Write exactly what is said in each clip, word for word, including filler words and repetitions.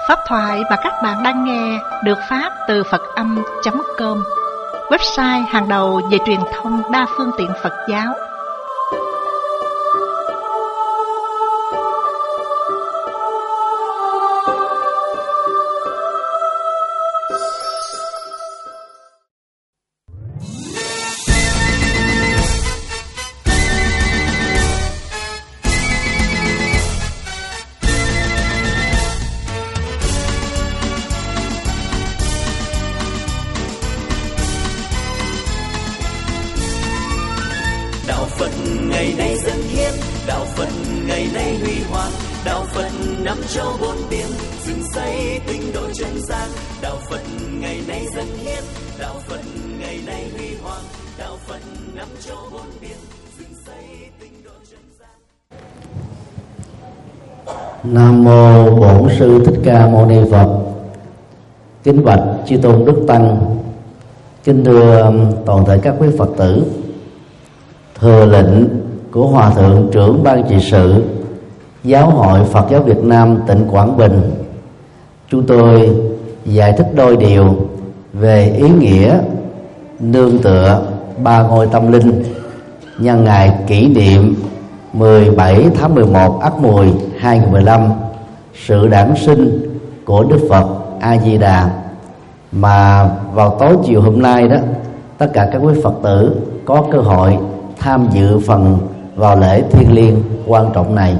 Pháp thoại mà các bạn đang nghe được phát từ Phật Âm chấm com, website hàng đầu về truyền thông đa phương tiện Phật giáo. Nam mô Bổn Sư Thích Ca Mâu Ni Phật. Kính bạch chư tôn đức tăng, kính thưa toàn thể các quý Phật tử. Thừa lệnh của Hòa thượng trưởng ban trị sự Giáo hội Phật giáo Việt Nam tỉnh Quảng Bình, chúng tôi giải thích đôi điều về ý nghĩa nương tựa ba ngôi tâm linh nhân ngày kỷ niệm mười bảy tháng mười một Ất Mùi hai nghìn không trăm mười lăm, sự đản sinh của Đức Phật A Di Đà, mà vào tối chiều hôm nay đó, tất cả các quý Phật tử có cơ hội tham dự phần vào lễ thiêng liêng quan trọng này.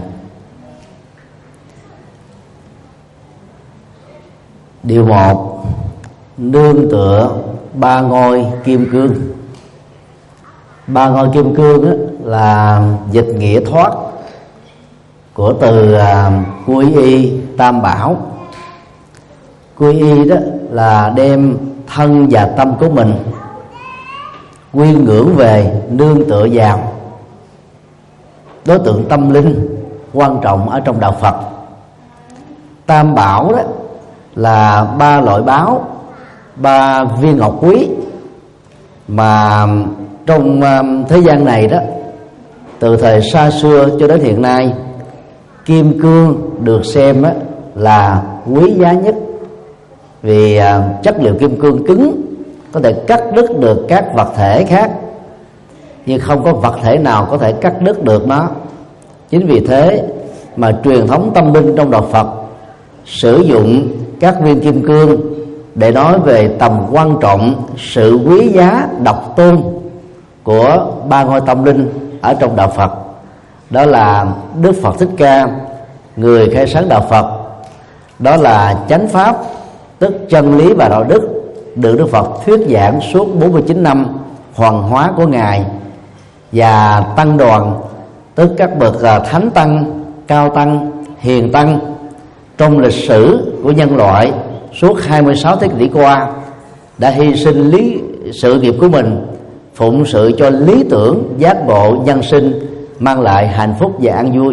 Điều một, nương tựa ba ngôi kim cương. Ba ngôi kim cương á, là dịch nghĩa thoát của từ à, quy y tam bảo. Quy y đó là đem thân và tâm của mình quy ngưỡng về, nương tựa vào đối tượng tâm linh quan trọng ở trong đạo Phật. Tam bảo đó là ba loại báo, ba viên ngọc quý mà trong thế gian này đó, từ thời xa xưa cho đến hiện nay, kim cương được xem là quý giá nhất, vì chất liệu kim cương cứng, có thể cắt đứt được các vật thể khác, nhưng không có vật thể nào có thể cắt đứt được nó. Chính vì thế mà truyền thống tâm linh trong đạo Phật sử dụng các viên kim cương để nói về tầm quan trọng, sự quý giá độc tôn của ba ngôi tâm linh ở trong đạo Phật. Đó là Đức Phật Thích Ca, người khai sáng đạo Phật. Đó là chánh pháp, tức chân lý và đạo đức, được Đức Phật thuyết giảng suốt bốn mươi chín năm hoàng hóa của Ngài. Và tăng đoàn, tức các bậc thánh tăng, cao tăng, hiền tăng trong lịch sử của nhân loại suốt hai mươi sáu thế kỷ qua đã hy sinh lý sự nghiệp của mình phụng sự cho lý tưởng giác ngộ nhân sinh, mang lại hạnh phúc và an vui.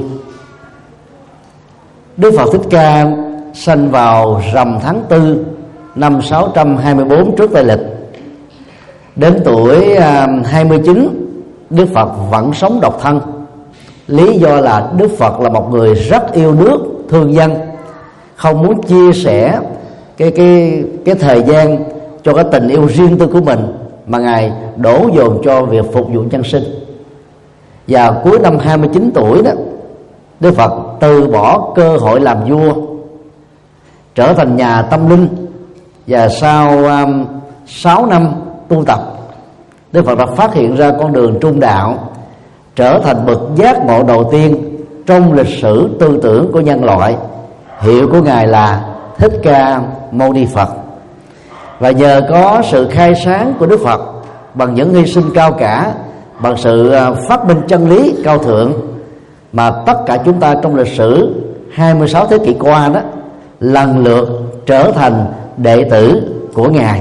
Đức Phật Thích Ca sanh vào rằm tháng tư năm sáu trăm hai mươi bốn trước Tây lịch. Đến tuổi hai mươi chín, Đức Phật vẫn sống độc thân. Lý do là Đức Phật là một người rất yêu nước, thương dân, không muốn chia sẻ cái cái cái thời gian cho cái tình yêu riêng tư của mình, mà Ngài đổ dồn cho việc phục vụ nhân sinh. Và cuối năm hai mươi chín tuổi đó, Đức Phật từ bỏ cơ hội làm vua, trở thành nhà tâm linh. Và sau um, sáu năm tu tập, Đức Phật đã phát hiện ra con đường trung đạo, trở thành bậc giác ngộ đầu tiên trong lịch sử tư tưởng của nhân loại. Hiệu của Ngài là Thích Ca Mâu Ni Phật. Và nhờ có sự khai sáng của Đức Phật bằng những hy sinh cao cả, bằng sự phát minh chân lý cao thượng, mà tất cả chúng ta trong lịch sử hai mươi sáu thế kỷ qua đó lần lượt trở thành đệ tử của Ngài.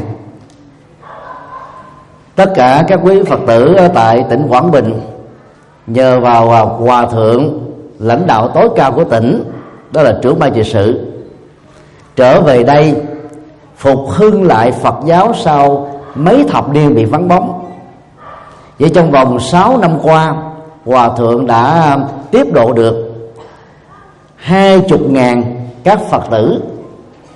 Tất cả các quý Phật tử ở tại tỉnh Quảng Bình nhờ vào Hòa thượng lãnh đạo tối cao của tỉnh, đó là trưởng ban trị sự, trở về đây phục hưng lại Phật giáo sau mấy thập niên bị vắng bóng. Vậy trong vòng sáu năm qua, Hòa thượng đã tiếp độ được hai chục ngàn các Phật tử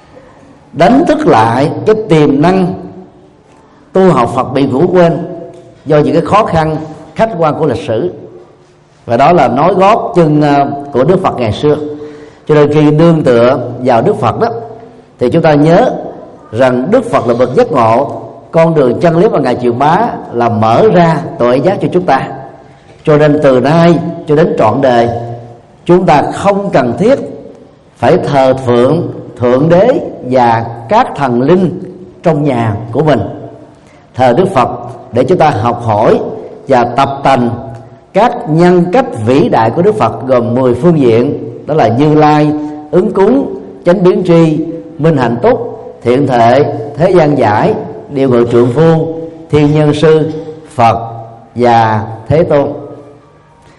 đánh thức lại cái tiềm năng tu học Phật bị ngủ quên do những cái khó khăn khách quan của lịch sử. Và đó là nói gót chân của Đức Phật ngày xưa. Cho nên khi nương tựa vào Đức Phật đó, thì chúng ta nhớ rằng Đức Phật là bậc giác ngộ, con đường chân lý mà Ngài truyền bá là mở ra tội giác cho chúng ta. Cho nên từ nay cho đến trọn đời, chúng ta không cần thiết phải thờ phượng Thượng Đế và các thần linh trong nhà của mình. Thờ Đức Phật để chúng ta học hỏi và tập tành các nhân cách vĩ đại của Đức Phật, gồm mười phương diện, đó là Như Lai, Ứng Cúng, Chánh Biến Tri, Minh Hạnh Túc, Thiện Thệ, Thế Gian Giải, Điều Ngự Trượng Phu, Thiên Nhân Sư, Phật và Thế Tôn.